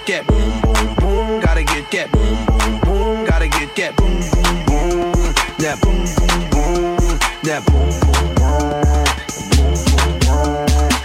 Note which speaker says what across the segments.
Speaker 1: that boom, boom, boom. Gotta get that boom, boom, boom. Gotta get that boom, boom, boom. That boom, boom, boom. That boom, boom, boom. Boom, boom, boom.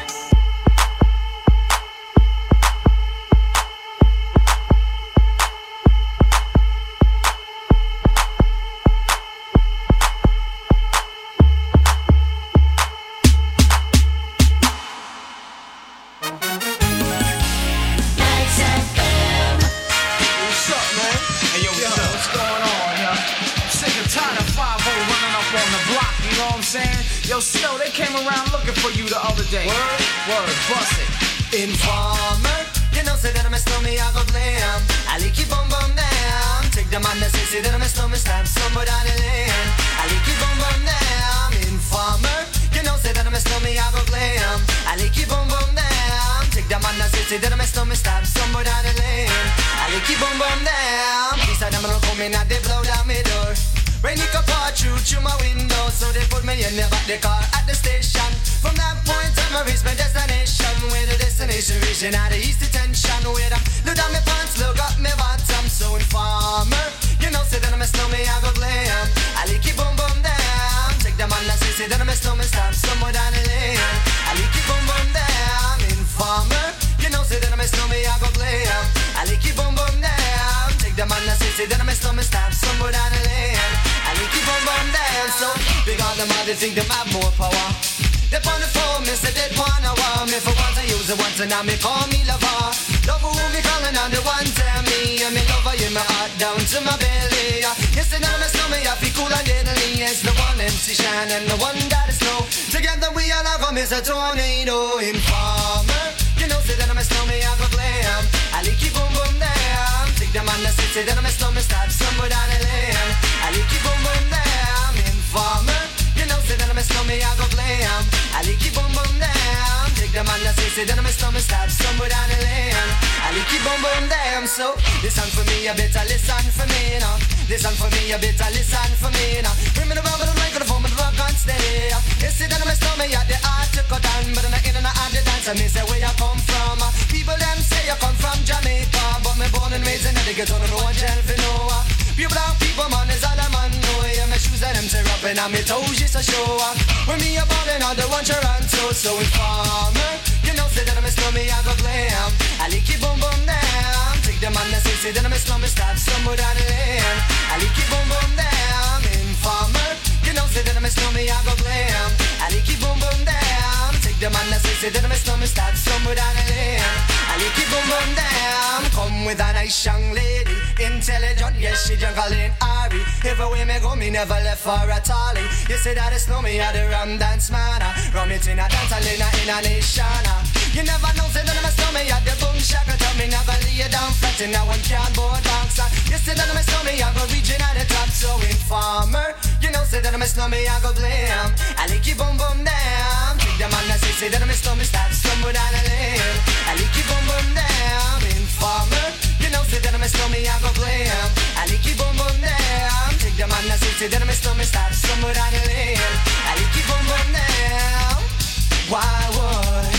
Speaker 2: Yo, Snow, they came around looking for you the other day. Word, bust it.
Speaker 3: Informer, you know, say that I'm a snowman, I go blam. I like you boom boom down. Take the man that say that I'm a snowman, stamp somewhere down the lane. I like you boom boom down. Informer, you know, say that I'm a snowman, I go blam. I like you boom boom down. Take the man that say that I'm a snowman, stamp somewhere down the lane. I like you boom boom down. These are them who come in and they blow down my door. Rain it come pour through my window, so they put me in the back the car at the station. From that point on, I reached my destination. Where the destination reaching out the east detention. Where I look down my pants, look up my bottom. So informer, you know, say that I'm a snowman, I go glam. I like it boom boom down. Take the man that say that I'm a snowman, stop somewhere down the lane. I like it boom boom down. Informer, you know, say that I'm a snowman, I go glam. I like it boom boom down. Take the man that say that I'm a snowman, stop somewhere down the lane. I like keep on down, so big on them all, they think them have more power. They on the phone, me say they wanna wow me. For once I use it once and now me call me lover. Lover who me calling on the one tell me. And me lover in my heart down to my belly. Yes, and now my stomach, I feel cool and deadly. It's the one MC Shine and the one that is snow. Together we all have a miss a tornado. Informer, you know, say that I'm a snowman, I go glam. I like keep boom boom down. Take the man that say that I'm a snowman, start somewhere down the lane. I like keep boom boom down. Informer, you know, say that I'm a snowman, I go glam. I like keep boom boom down. Take the man that say that I'm a snowman, start somewhere down the lane. I like keep boom boom down. So listen for me, you better listen for me now. Listen for me, you better listen for me now. Bring me the rubber, the microphone, the rock and stay. You see that I'm a snowman, you the art to cut down, but I'm not in and out the dance. I me say where you come from. People them say you come from Jamaica, but me born and raised in the ghetto, no one shall for no. Pure brown people, man, is all a man know. Yeah, my shoes and them tear up and my toes just a show. When me a ballin', I don't want your answer. So informer, you know, say that I'm a snowman, I go glam. I like it boom boom down. Take the man that say that I'm a snowman, start somewhere down the lane. I like it boom boom down. Informer, you know, say that I'm a snowman, I go glam. I like it boom boom down. Take the man that say that I'm a snowman, start somewhere down the lane. I like it boom boom down. Come with a nice young lady, intelligent, yes, she jungle in Ari. Everywhere me go, me never left for a tally. You say that it's no me, I the rum dance man. Rum it in a dance, I in a nation. You never know, say that I'm a snowman, I the boom shaka. Tell me never lay you down flat in a one cardboard box. You say that I'm a snowman, I go reaching at the top. So informer, you know, say that I'm a snowman, I go glam. I like you boom boom down. Take the man that say that I'm a snowman, start somewhere down the lane. I like you boom boom down. Informer, you know, say that I'm a snowman, I go glam. I like you boom boom down. Take the man that say that I'm a snowman, start somewhere down the lane. I like you boom boom down. Why would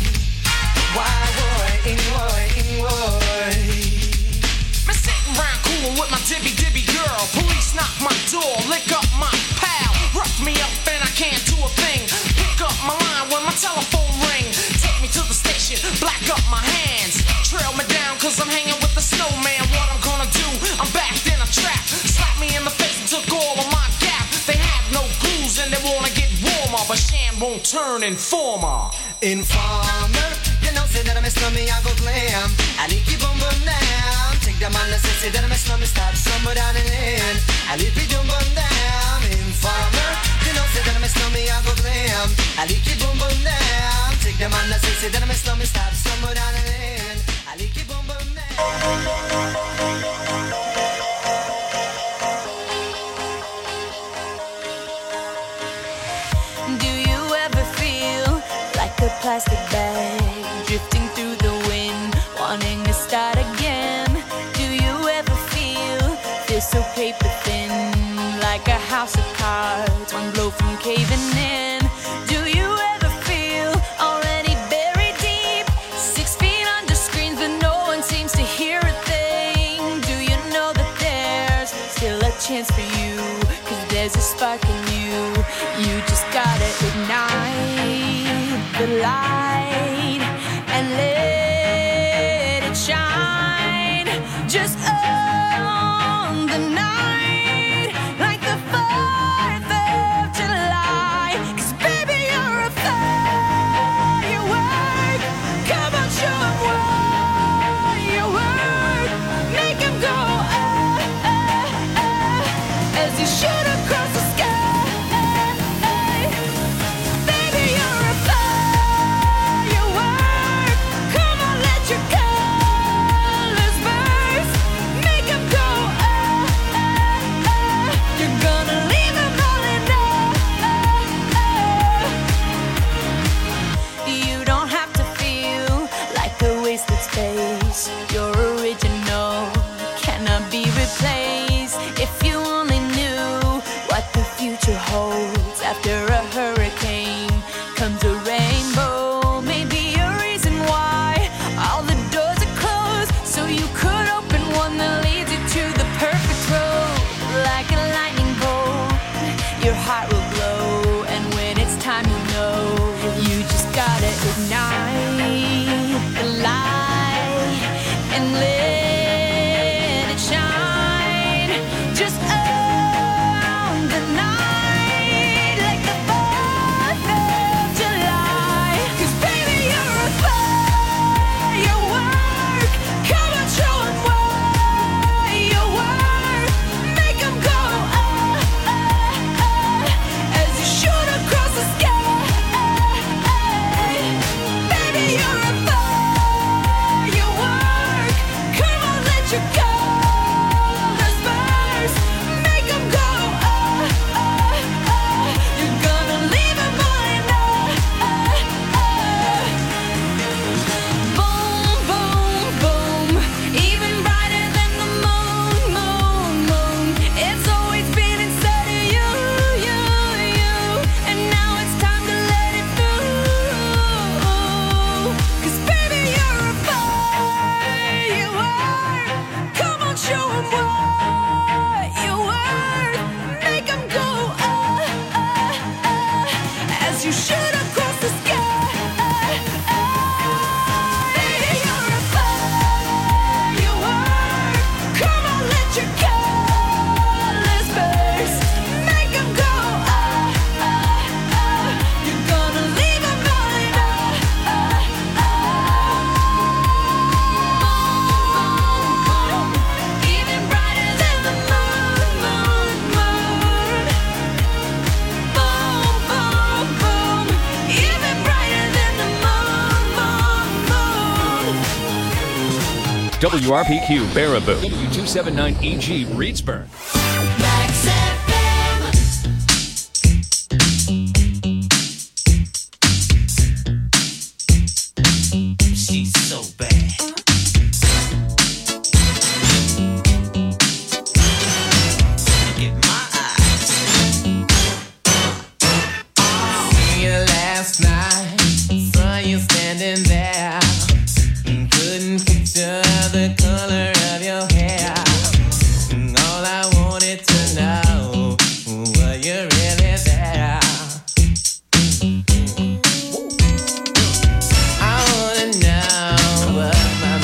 Speaker 2: Me sitting round coolin' with my dibby girl. Police knock my door, lick up my pal. Rough me up and I can't do a thing. Pick up my line when my telephone ring. Take me to the station, black up my hands. Trail me down cause I'm hanging with the snowman. What I'm gonna do, I'm backed in a trap. Slapped me in the face and took all of my gap. They had no clues and they wanna get warmer, but Shan won't turn informer.
Speaker 3: Informer, you know, say that I'm a snowman, I go glam. I like you boom boom down. Take the man that say that I'm a snowman, start somewhere down the lane. I like you boom boom down. Informer, you know, say that I'm a snowman, I go glam. I like you boom boom down. Take the man that say that I'm a snowman, start somewhere down the lane. I like you boom boom down.
Speaker 4: A plastic bag drifting through the wind, wanting to start again. Do you ever feel so paper thin, like a house of cards, one blow from caving in? Do you ever feel already buried deep, 6 feet under screens, but no one seems to hear? chance for you, 'cause there's a spark in you. You just gotta ignite the light and let it shine. Just on the night, like the 4th of July. 'Cause baby, you're a firework. Come on, show 'em what you work. Make 'em go as you shoot across the sky. Baby, you're a firework. Come on, let your colors burst. Make 'em go you're gonna leave 'em all in You don't have to feel like a wasted space. You're original, cannot be replaced. If you only knew what the future holds. After a hurricane comes a rainbow. Maybe a reason why all the doors are closed, so you could open one that leads you to the perfect road. Like a lightning bolt, your heart will glow, and when it's time, you know you just gotta ignite the light and let it shine. Just on the night, like the 4th of July. 'Cause baby, you're a firework. Come on, show 'em what you work. Make 'em go as you shoot across the sky. Baby, you're a firework. Come on, let your colors burst. Make 'em go you're gonna leave 'em all in Boom, boom, boom. Even brighter than the moon, moon, moon. It's always been inside of you, you, you. And now it's time to let it through. 'Cause baby, you're a firework. Come on, show 'em what you worth. Make 'em go as you shoot across the sky. Baby, you're a firework. Come on, let your colors burst. Make 'em go you're gonna leave 'em all in Even brighter than the moon, moon, moon. Boom, boom, boom. Even brighter than the moon, moon, moon.
Speaker 5: WRPQ Baraboo, W279EG Reedsburg.
Speaker 4: Max FM.
Speaker 2: She's so bad. Look at my eyes. Seen you last night, saw you standing there. Couldn't picture the color of your hair. All I wanted to know, were you really there? I wanna know what my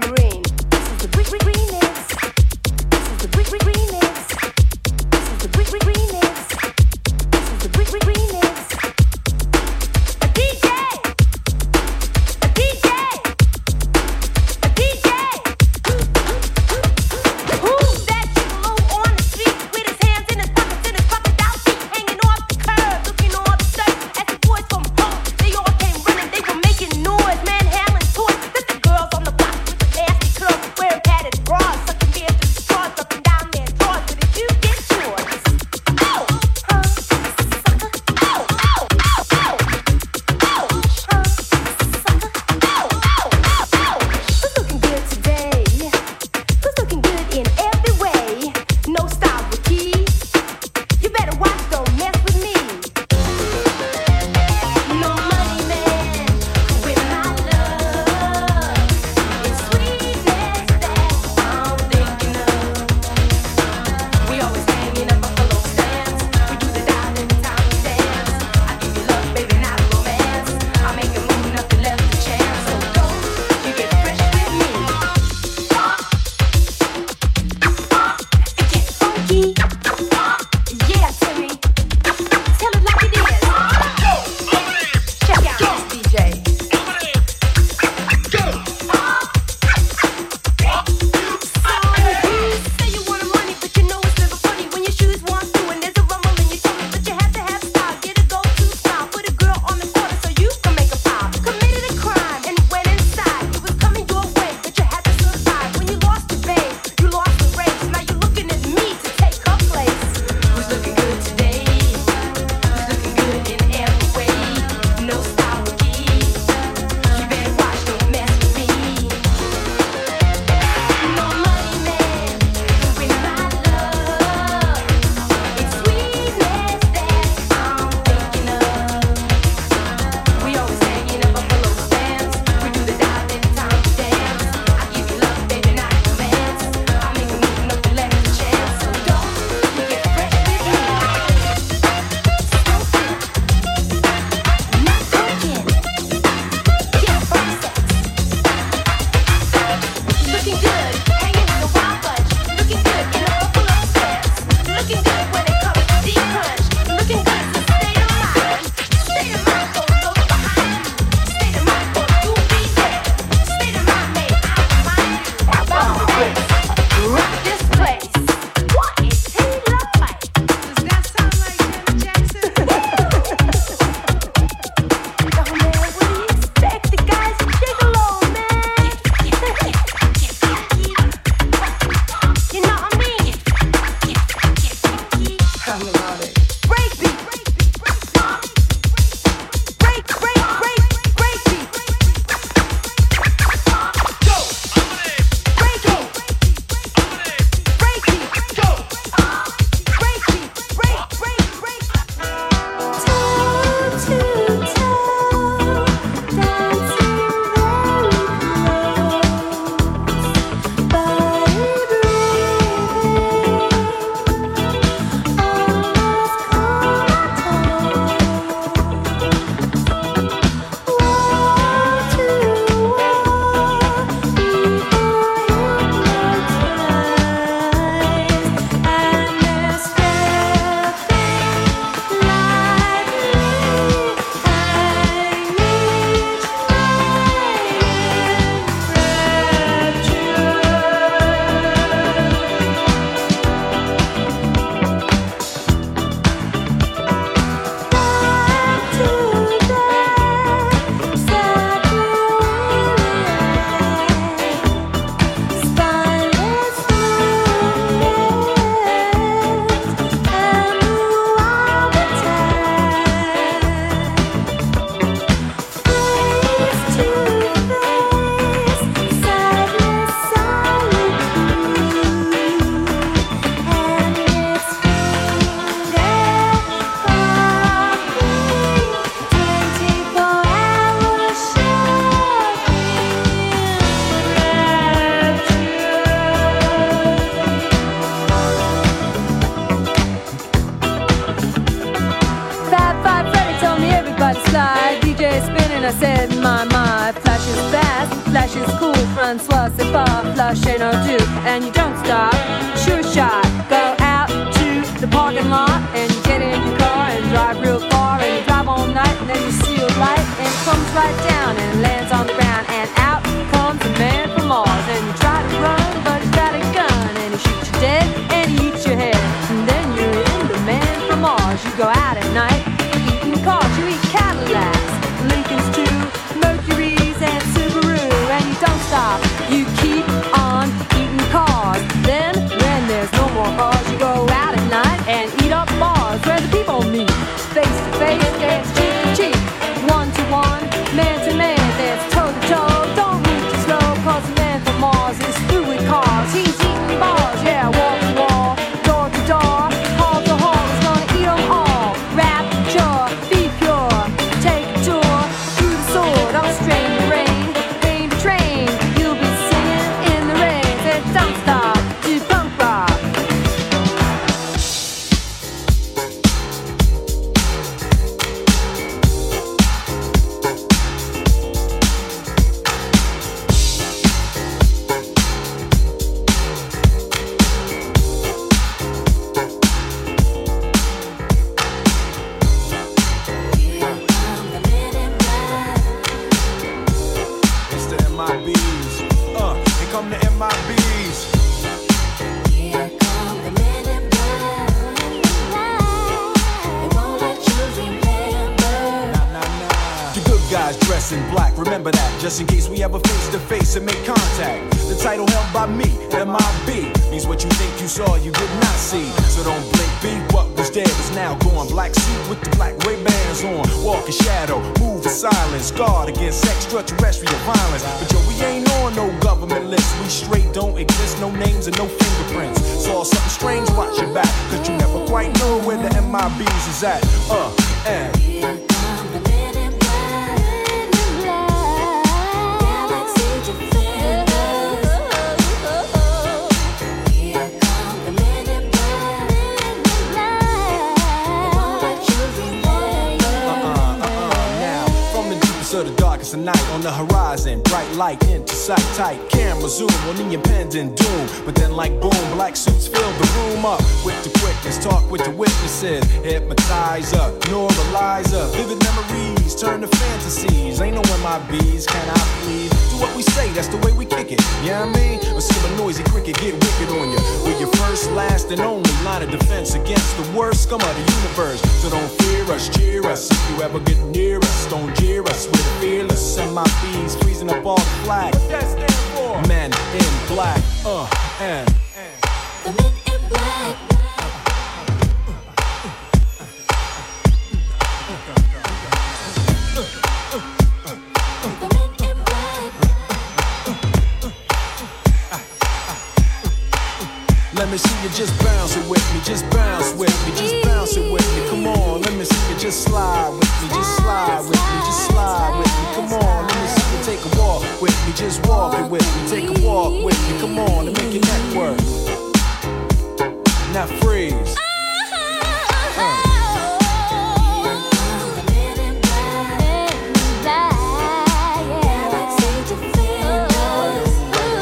Speaker 6: tambourine. This is the remix. This is the remix. This is the remix. This is the remix. A DJ. A DJ. A DJ. Who's that gigolo on the street with his hands in his pockets out feet hanging off the curb, looking all absurd as the boys from home. They all came running, they were making noise, man howling toys. That's the girls on the block with the nasty curls, wearing padded bras, sucking beer through straws, up and down their drawers.
Speaker 7: for flush ain't no dupe, and you don't stop. Sure shot, go out to the parking lot, and you get in your car and drive real far, and you drive all night, and then you see a light, and it comes right down and lands on the ground, and out comes a man from Mars, and you try to run, but he's got a gun, and he shoots you dead, and he eats your head, and then you're in the man from Mars. You go out at night, eating cars, you eat Cadillacs, Lincolns too, Mercuries and Subaru, and you don't stop. You keep on eating cars. Then, when there's no more cars, you go out at night and eat up bars where the people meet. Face to face, dance cheek to cheek. One to one, man to man, dance toe to toe. Don't move too slow, cause the man from Mars is through with cars. He's eating bars, yeah, wall to wall, door to door, hall to hall. He's gonna eat them all. Rapture, be pure, take a tour through the sword of strain to rain, rain to train. You'll be singing in the rain. Said don't stop to punk rock.
Speaker 1: It's the MIBs. Here come the MIBs.
Speaker 6: Here come the men in black. They won't let you remember.
Speaker 1: The good guys dress in black, remember that, just in case we ever face to face and make contact. The title held by me, MIB, means what you think you saw, you did not see. So don't blink, be what was dead is now gone. Black suit with the black Ray-Bans on, walk in shadow, move in silence, guard against extraterrestrial violence. But yo, we ain't on no government list, we straight don't exist, no names and no fingerprints. Saw something strange, watch your back, cause you never quite know where the MIBs is at. And
Speaker 6: Here come the men in black. Galaxy defenders. Here come the men in black. They won't let you remember.
Speaker 1: now, from the deepest of the darkest of night, on the horizon, bright light into sight, tight camera zoom on the impending doom. But then like boom, black suits fill the room up with the quickness, talk with the witnesses, hypnotizer, neuralizer, vivid memories turn to fantasies. Ain't no MIBs, can I please? Do what we say, that's the way we kick it, you know what I mean? Or see a noisy cricket get wicked on you. We're your first, last, and only line of defense against the worst scum of the universe. So don't fear us, cheer us. If you ever get near us, don't jeer us. We're the fearless, MIBs freezing up all the flag. What that stand for? Men in black, and
Speaker 6: The men in black. The men in black.
Speaker 1: let me see you just bounce it with me, just bounce with me, just bounce it with me. Come on, let me see you just slide with me, just slide with me, just slide with me. Come on, let me see you take a walk with me, just walk it with me, take a walk with me. Come on, and make your neck work. Now freeze.
Speaker 6: The men in black. Galaxy defenders.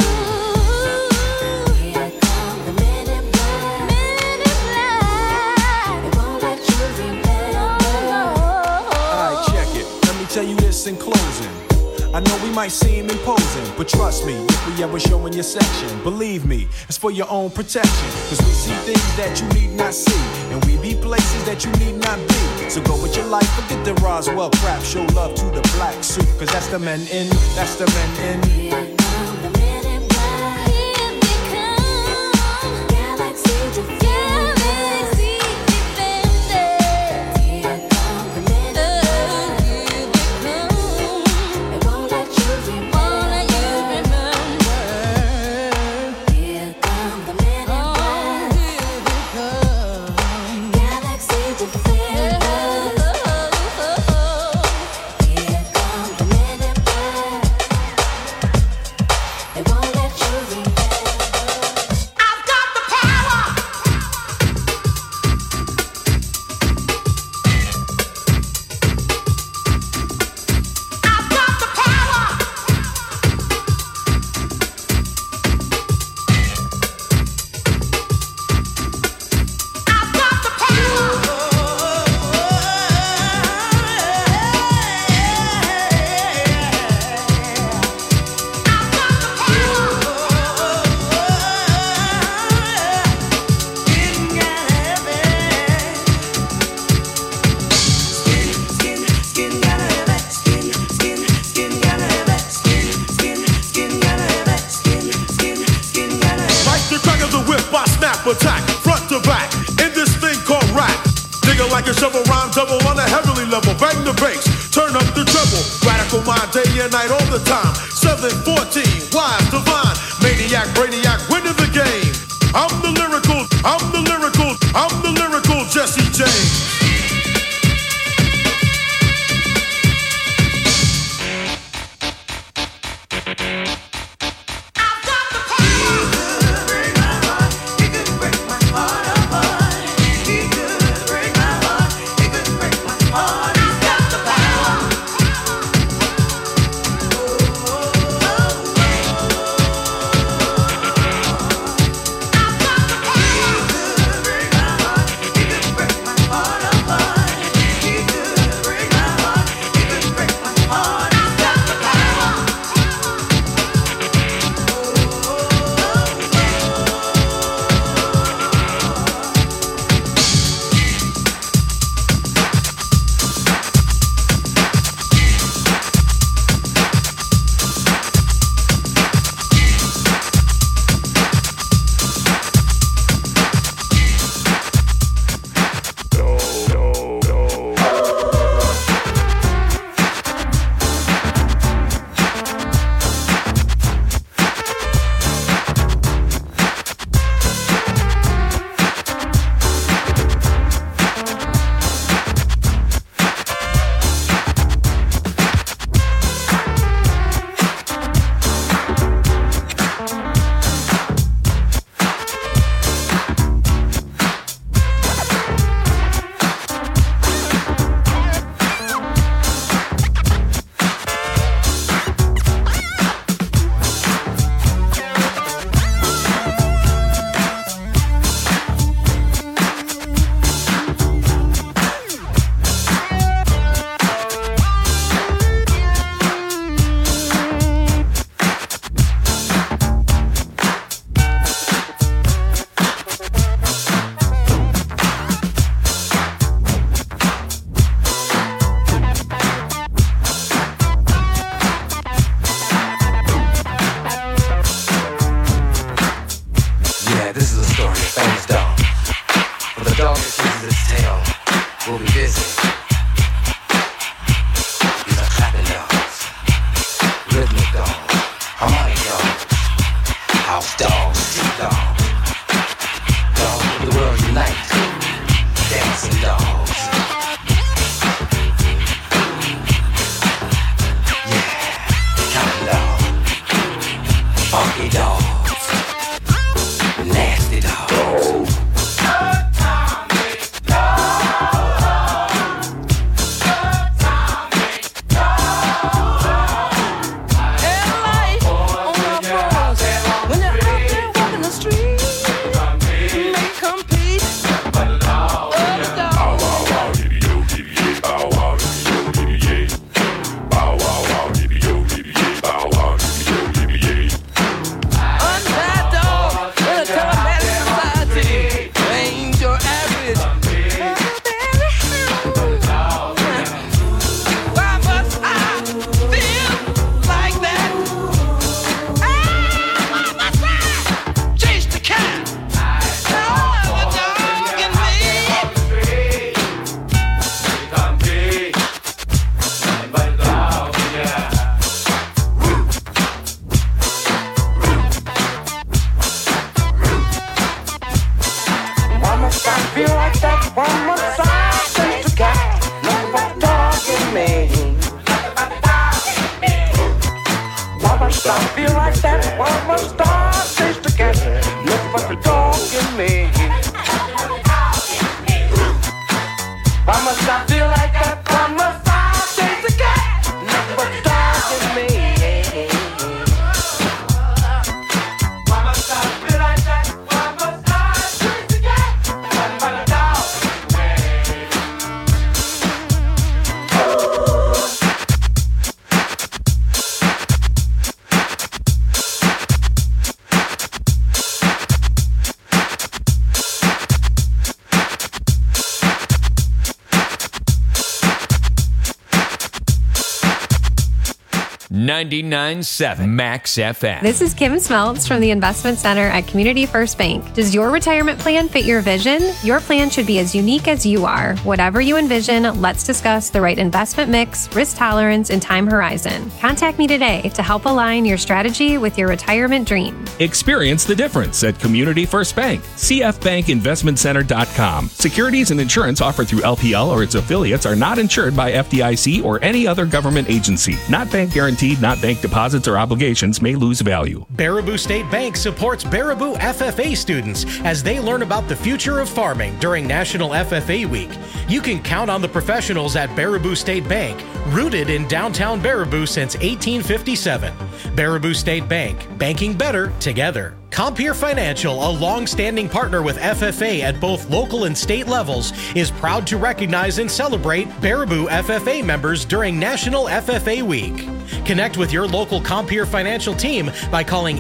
Speaker 6: Here come the men in black. They won't let you remember.
Speaker 1: Alright, check it. Let me tell you this in closing. I know we might seem imposing, but trust me, if we ever show in your section, believe me, it's for your own protection. Cause we see things that you need not see, and we be places that you need not be. So go with your life, forget the Roswell crap, show love to the black suit, cause that's the men in, that's the men in.
Speaker 6: Here come the men in black. Here they come. Galaxy defenders. Here come the men in black. They won't let you remember. Here come the men in black. Galaxy defenders. Here come the men in black. They won't let you remember.
Speaker 2: I've got the power. I've got the power.
Speaker 8: rap attack, front to back, in this thing called rap. Nigga like a shovel, rhyme double on a heavenly level. Bang the bass, turn up the treble. Radical mind, day and night, all the time. 714, wise, divine, maniac, brainiac, winning the game. I'm the lyrical Jesse James.
Speaker 7: When you're out there walking the street.
Speaker 5: 99.7 Max FM.
Speaker 9: This is Kim Smeltz from the Investment Center at Community First Bank. Does your retirement plan fit your vision? Your plan should be as unique as you are. Whatever you envision, let's discuss the right investment mix, risk tolerance, and time horizon. Contact me today to help align your strategy with your retirement dream.
Speaker 10: Experience the difference at Community First Bank. CFBankInvestmentCenter.com. Securities and insurance offered through LPL or its affiliates are not insured by FDIC or any other government agency. Not bank guaranteed, not bank deposits or obligations may lose value.
Speaker 11: Baraboo State Bank supports Baraboo FFA students as they learn about the future of farming during National FFA Week. You can count on the professionals at Baraboo State Bank, rooted in downtown Baraboo since 1857. Baraboo State Bank, banking better together. Compeer Financial, a long-standing partner with FFA at both local and state levels, is proud to recognize and celebrate Baraboo FFA members during National FFA Week. Connect with your local Compeer Financial team by calling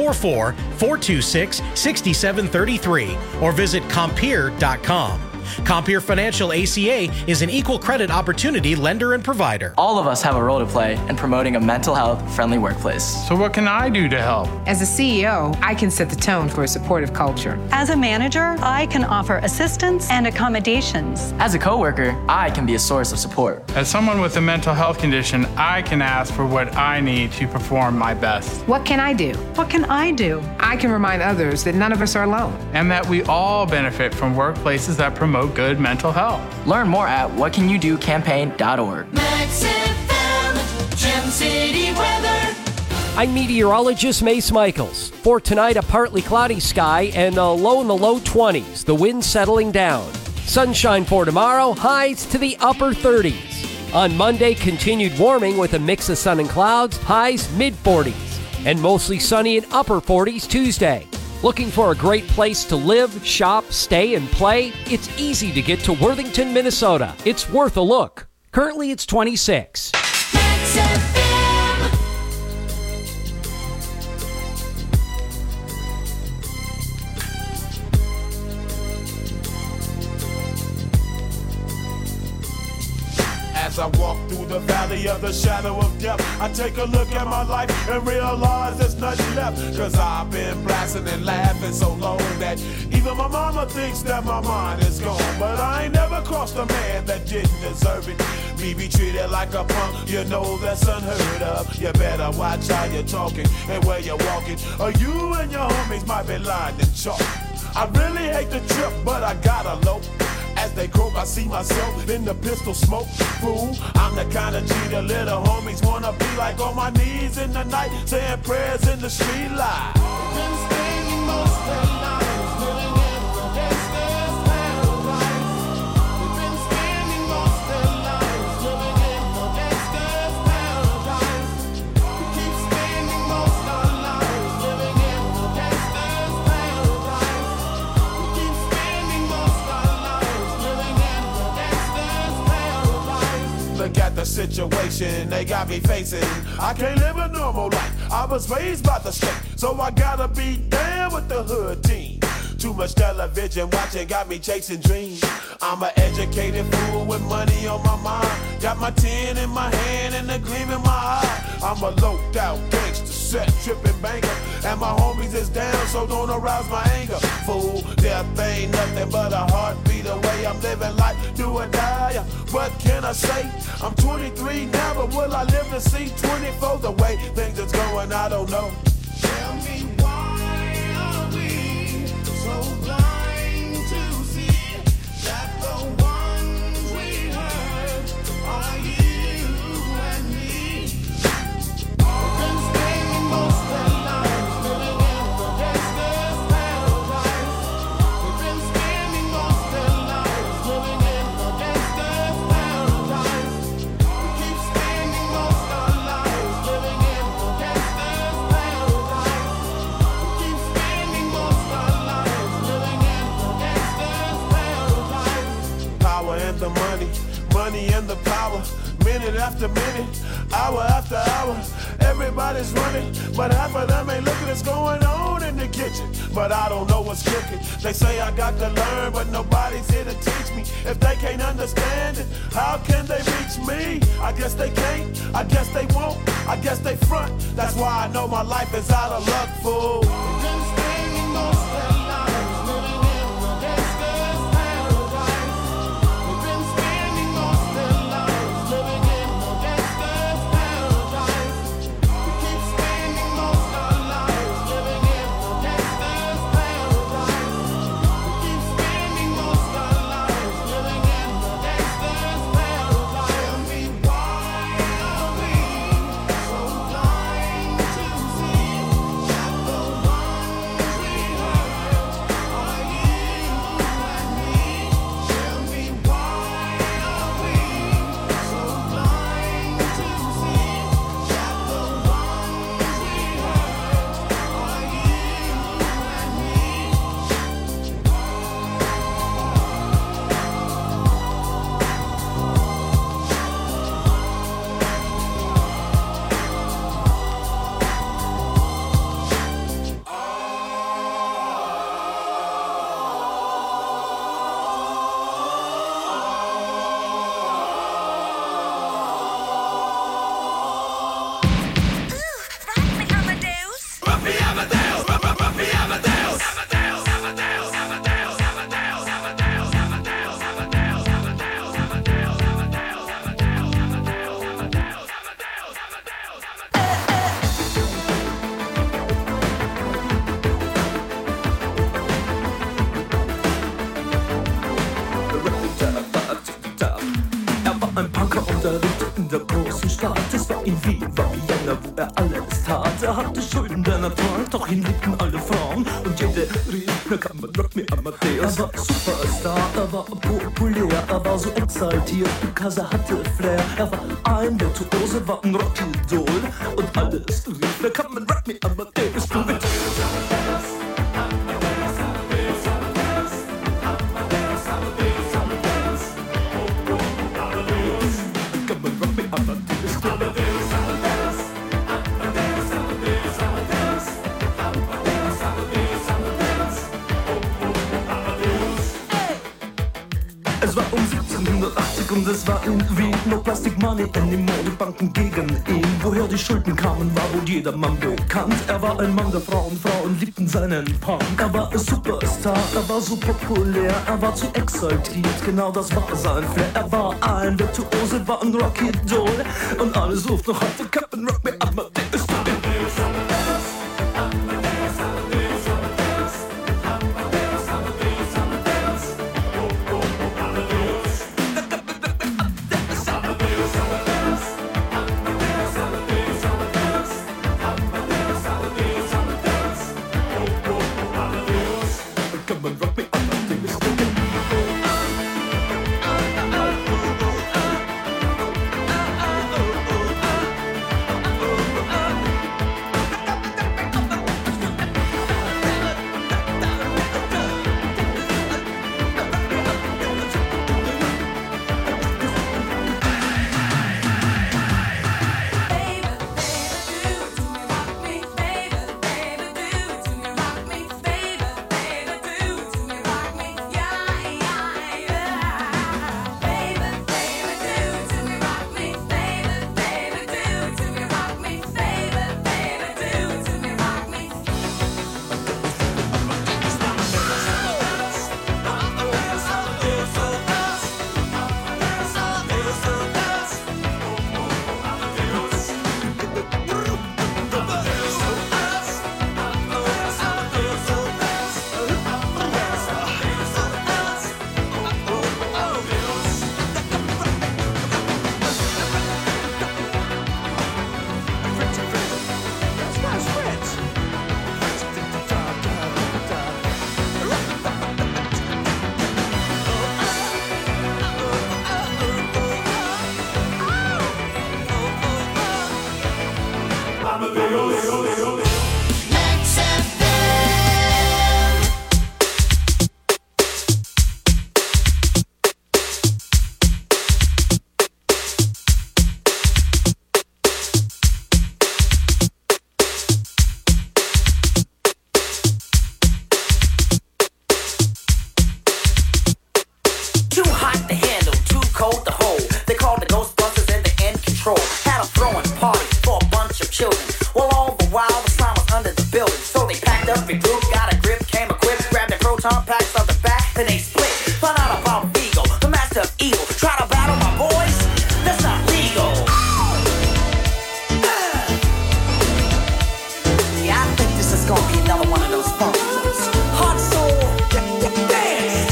Speaker 11: 844-426-6733 or visit Compeer.com. Compeer Financial ACA is an equal credit opportunity lender and provider.
Speaker 12: All of us have a role to play in promoting a mental health friendly workplace.
Speaker 13: So what can I do to help?
Speaker 14: As a CEO, I can set the tone for a supportive culture.
Speaker 15: As a manager, I can offer assistance and accommodations.
Speaker 12: As a coworker, I can be a source of support.
Speaker 13: As someone with a mental health condition, I can ask for what I need to perform my best.
Speaker 14: What can I do?
Speaker 15: What can I do?
Speaker 14: I can remind others that none of us are alone.
Speaker 13: And that we all benefit from workplaces that promote good mental health.
Speaker 12: Learn more at whatcanyoudocampaign.org.
Speaker 2: Max FM, Gem City weather.
Speaker 16: I'm meteorologist Mace Michaels. For tonight, a partly cloudy sky and a low in the low 20s. The wind settling down. Sunshine for tomorrow, highs to the upper 30s. On Monday, continued warming with a mix of sun and clouds, highs mid-40s. And mostly sunny and upper 40s Tuesday. Looking for a great place to live, shop, stay, and play? It's easy to get to Worthington, Minnesota. It's worth a look. Currently, it's 26.
Speaker 2: Max FM.
Speaker 8: As I walk through the valley of the shadow of death, I take a look at my life and realize there's nothing left. Cause I've been blasting and laughing so long that even my mama thinks that my mind is gone. But I ain't never crossed a man that didn't deserve it. Me be treated like a punk, you know that's unheard of. You better watch how you're talking and where you're walking, or you and your homies might be lying in chalk. I really hate the trip, but I gotta low. As they croak, I see myself in the pistol smoke. Fool, I'm the kind of G the little homies wanna be like, on my knees in the night, saying prayers in the street light. Been spending most of their lives living in the gangster's paradise. We've been spending most of their lives living in the gangster's paradise. We keep spending most of our lives living in the gangster's paradise. We keep spending most of our lives living in the gangster's paradise. Look at the situation they got me facing. I can't live a normal life. I was raised by the state, so I gotta be down with the hood team. Too much television watching got me chasing dreams. I'm an educated fool with money on my mind. Got my tin in my hand and a gleam in my eye. I'm a loped out gangster, set tripping banker, and my homies is down, so don't arouse my anger. Fool, death ain't nothing but a heartbeat away. I'm living life, do or die. What can I say? I'm 23 now, but will I live to see 24? The way things is going, I don't know. Tell me why are we so blind to see that the ones we hurt are you and me? We've been spending most of our lives living in the gangster's paradise. We've been spending most of our lives living in the gangster's paradise. We keep spending most of our lives living in the gangster's paradise. We keep spending most of our lives living in the gangster's paradise. Power and the money, money and the power. Minute after minute, hour after hour, everybody's running, but half of them ain't looking what's going on in the kitchen. but I don't know what's cooking. They say I got to learn, but nobody's here to teach me. If they can't understand it, how can they reach me? I guess they can't, I guess they won't, I guess they front. That's why I know my life is out of luck, fool.
Speaker 17: Ein Punker unterrichtet in der großen Stadt. Es war in Wien, war Vienna, wo er alles tat. Er hatte Schulden, denn er trank, doch ihn liebten alle Frauen. Und jede rief, na kann man Rock Me Amadeus. Er war Superstar, er war populär, er war so exaltiert, because er hatte Flair. Er war ein Virtuose, war ein Rockidol. Und alles rief, na kann man Rock Me Amadeus. Du mit Es war um 1780 und es war in Wien. No Plastic Money anymore, die Banken gegen ihn. Woher die Schulden kamen, war wohl jedermann bekannt. Er war ein Mann der Frauen, Frauen liebten seinen Punk. Er war ein Superstar, er war so populär, er war zu exaltiert, genau das war sein Flair. Er war ein Virtuose, war ein Rockidol. Und alles ruft noch heute, Captain Rock Me Amadeus.
Speaker 3: and they split. Find out about Vigo, the master of evil. Try to battle my boys? That's not legal. Yeah, I think this is gonna be another one of those funk ones. Hot soul, dance.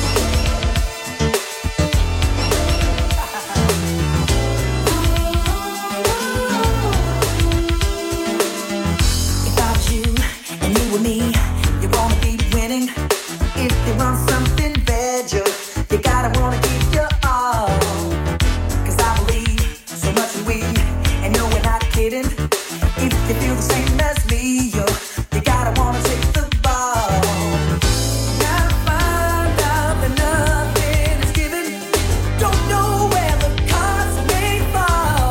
Speaker 3: If I was you and you were me, you wanna be winning. If you want something better, you gotta wanna give your all. 'Cause I believe so much in we, and no, we're not kidding. If you feel the same as me, you gotta wanna take the ball. Gotta find out that nothing is given. Don't know where the cards may fall.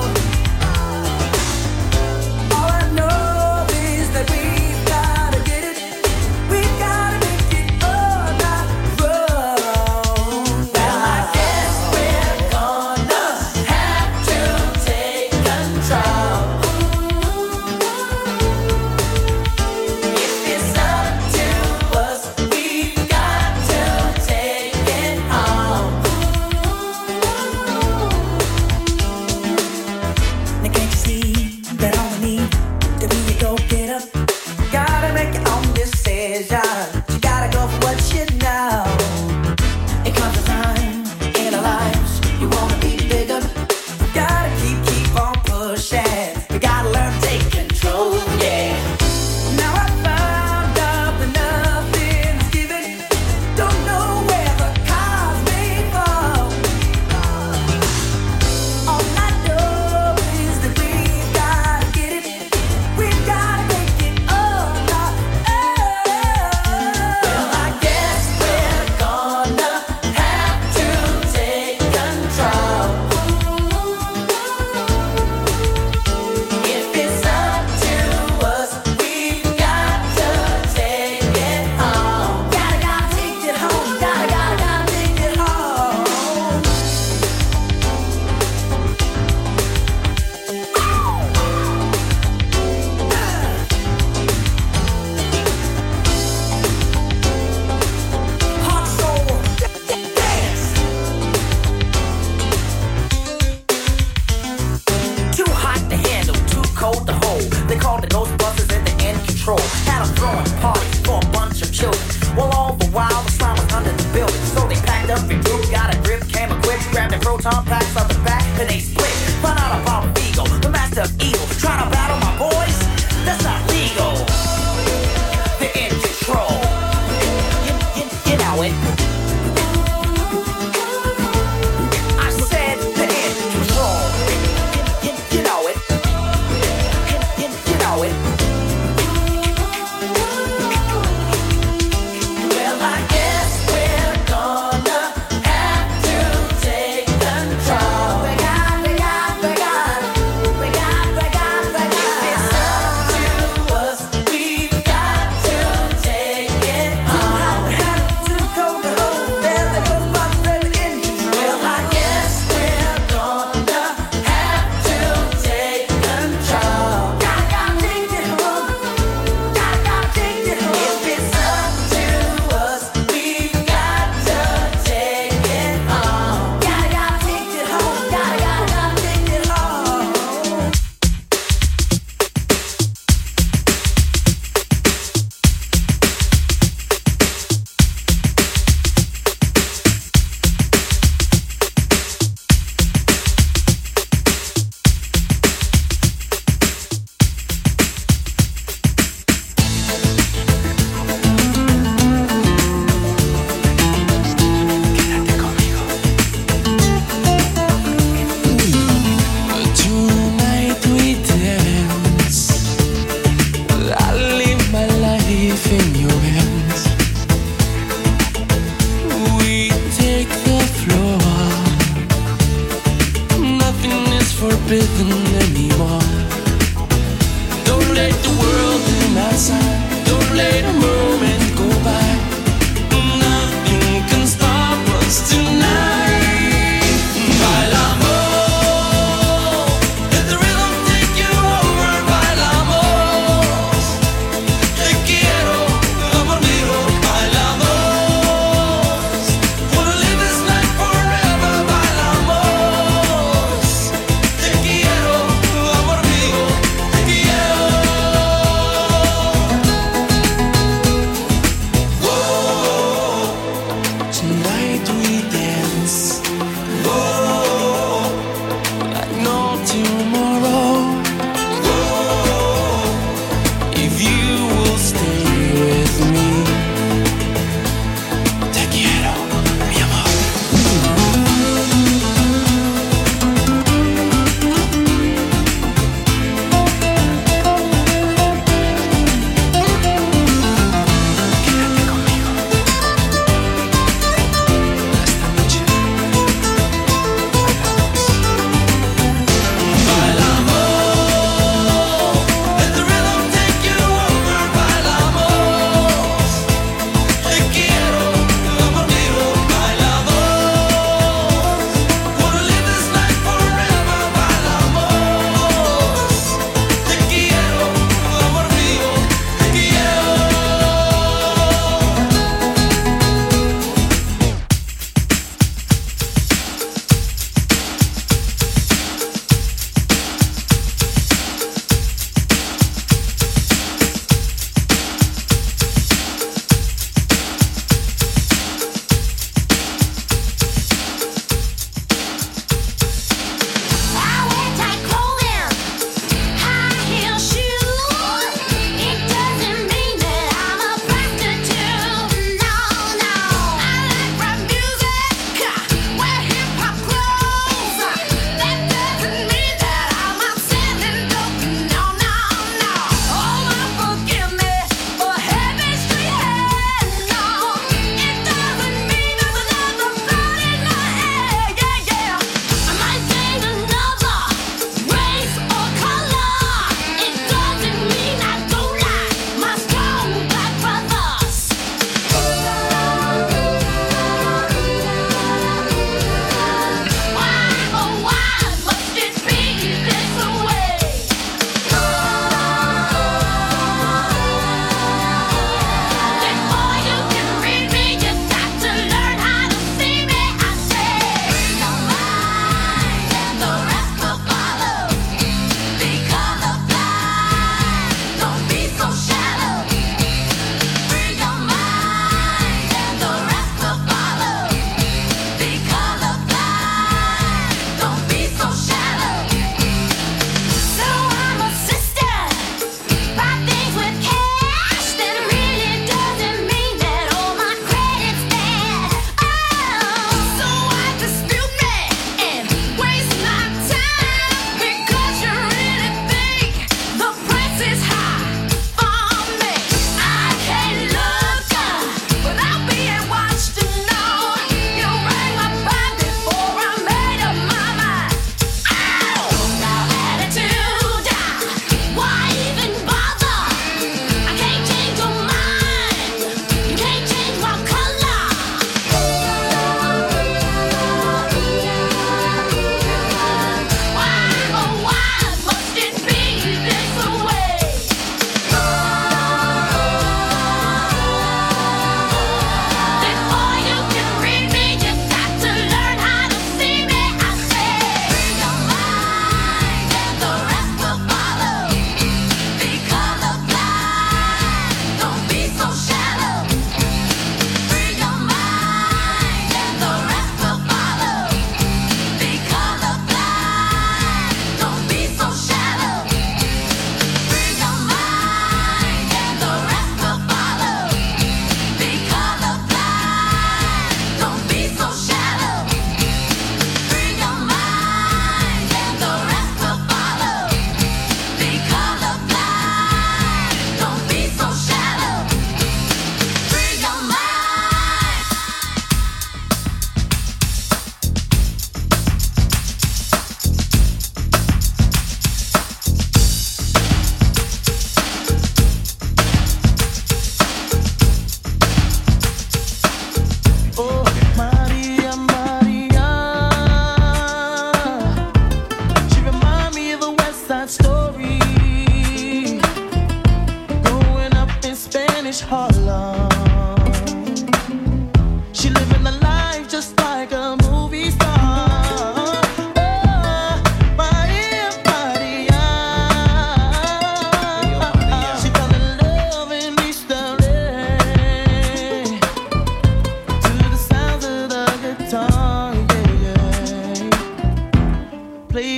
Speaker 3: All I know is that we've gotta get it. We've gotta make it on our own. Well, I guess we're gonna have to take control. If it's up to us, we've got to take it home. Now can't you see that all we need to be a go-getter? Gotta make your own decision. You gotta go for what you know. It comes a time in our lives you wanna be bigger. You gotta keep on pushing. You gotta learn to take control, yeah. Now I found out that nothing's given. Don't know where the cards may fall. All I know is that we've gotta get it. We've gotta make it on our own. Well, I guess we're gonna have to take control. If it's up to us, we've got to take it home. Gotta take it home. Gotta take it home. Hot soul, dance. Too hot to handle, too cold to hold. They called the Ghostbusters and the end control. Had them throwing parties for a bunch of children. Well, all the while the slime was under the building. So they packed up their group, got a grip, came equipped, grabbed their proton packs out the back, and they split. Find out about Vigo, the master of evil. Try to battle my boys? That's not legal. They're in control. You know it. I said they're in control. You know it. You know it. Well, I guess we're gonna have to take control.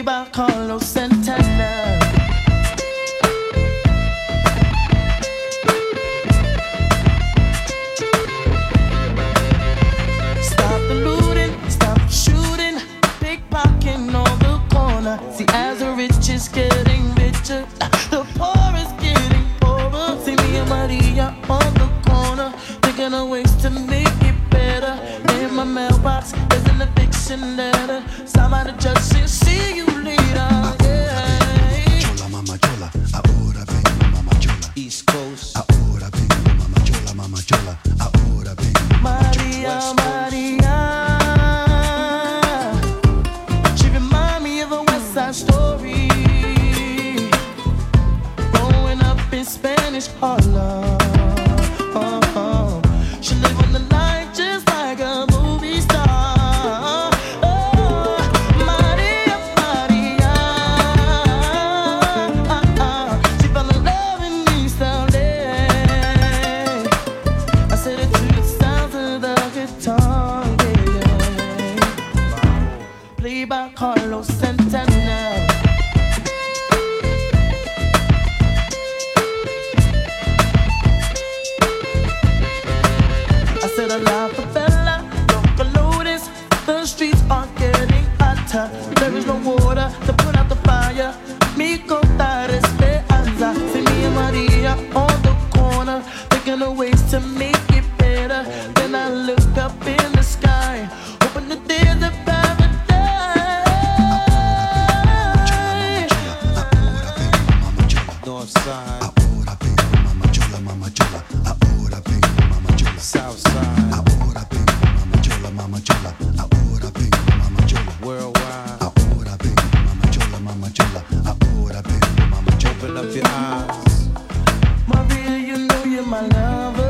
Speaker 18: played by Carlos Santana. Stop the looting, stop the shooting, pickpocketing on the corner. See, as the rich is getting richer, the poor is getting poorer. See me and Maria on the corner, thinking of ways to make it better. In my mailbox, there's an eviction letter. Somebody just said, see you later. Yeah.
Speaker 19: Chola, mama chola, ahora vengo, mama chola. East Coast, ahora vengo, mama chola, mama chola, ahora vengo, mama chola.
Speaker 18: Maria, she remind me of a West Side Story. Growing up in Spanish Harlem. She live on the line just like a movie star. Maria, Maria. She fell in love in East LA. I said it to the sounds of the guitar, yeah. Played by Carlos Santana. I said a la favela, Loca Lotus. The streets are getting hotter. There is no water to put out the fire. Mi contar esperanza. See me and Maria on the corner, thinking of ways to make it better. Then I look up in the sky, hoping that there's a paradise.
Speaker 19: North side, ahora vengo, mama chola, mama chola, ahora vengo, mama chola. South side, ahora vengo, mama chola, mama chola, ahora vengo, mama chola. Worldwide, ahora vengo, mama chola, mama chola, ahora vengo, mama chola. Open up your eyes,
Speaker 18: Maria, you know you're my lover.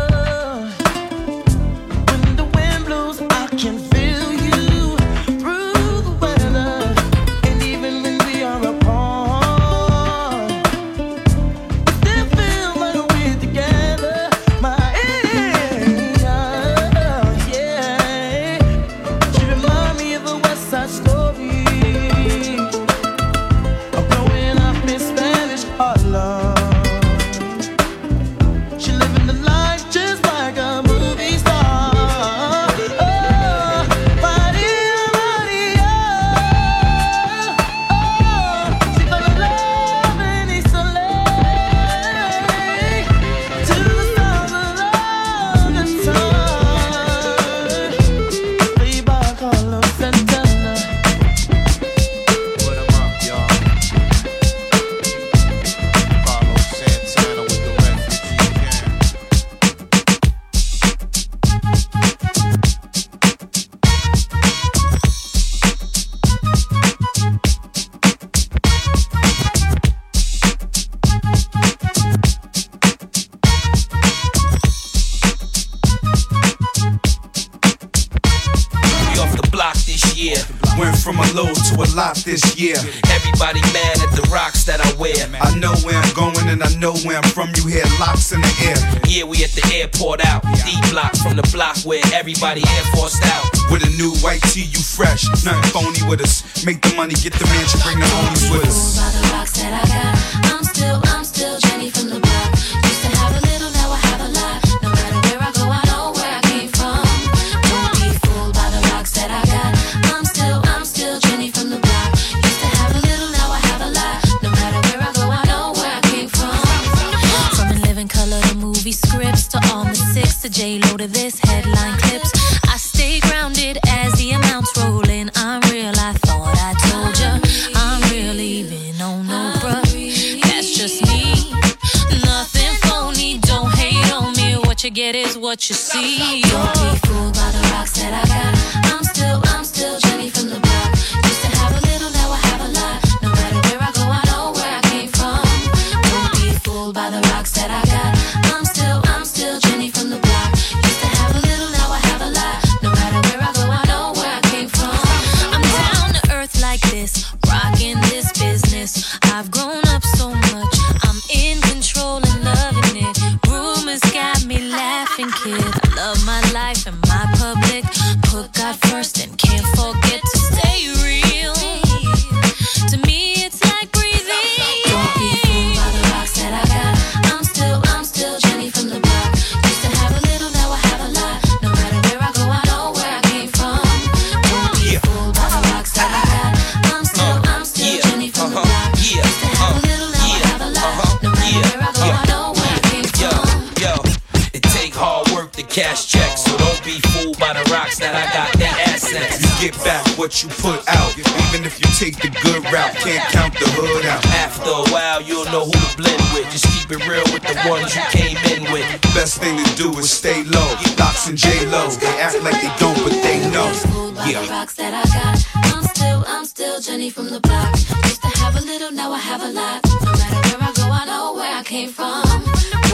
Speaker 18: When the wind blows, I can feel you through the weather. And even when we are apart, it still feels like we're together. Yeah. She remind me of a West Side Story. I'm growing up in Spanish Harlem. She living the life just like a movie star. Oh, Maria, Maria. Oh, she fell in love in East LA. To the sounds of love and touch. Played by Carlos Santana.
Speaker 19: Put 'em up, y'all. Follow Santana with the refugee camp.
Speaker 20: We off the block this year. Went from a low to a lot this year. Everybody mad at the rocks that I wear.
Speaker 21: I know where I'm going and I know where I'm from. You hear locks in the air.
Speaker 20: Yeah, we at the airport out. D block from the block where everybody Air Forced out.
Speaker 21: With a new white tee, you fresh. Nothing phony with us. Make the money, get the mansion, bring the homies with us.
Speaker 22: By the rocks that I got, I'm still Jenny from the block. Used to have a little, now I have a lot. No matter where I go, I know where I came from. Don't be fooled by the rocks that I got. I'm still Jenny from the block. Used to have a little, now I have a lot. No matter where I go, I know where I came from. From In Living Color to movie scripts to all the six to J-Lo to this headline clips. I stay grounded as the amounts roll in. I'm real, I thought I told ya. I'm real even on no bruh. That's just me. Nothing phony, don't hate on me. What you get is what you see. Don't be fooled by the rocks that I got. I'm still Jenny from the block. Used to have a little, now I have a lot. No matter where I go, I know where I came from. Don't be fooled by the rocks that I got. I'm still Jenny from the block. Used to have a little, now I have a lot. No matter where I go, I know where I came from. I'm down to earth like this, rocking this business. I've grown up so much, I'm in control and loving it. Rumors got me laughing, kid. I love my life and my public. Put God first and can't forget to stay real.
Speaker 20: the cash checks. So don't be fooled by the rocks that I got, they assets.
Speaker 21: You get back what you put out, even if you take the good route. Can't count the hood out.
Speaker 20: After a while, you'll know who to blend with. Just keep it real with the ones you came in with.
Speaker 21: Best thing to do is stay low. Locks and J-Lo, they act like they don't, but they know.
Speaker 22: Yeah. The rocks that I got, I'm still Jenny from the block. Used to have a little, now I have a lot. No matter where I go, I know where I came from.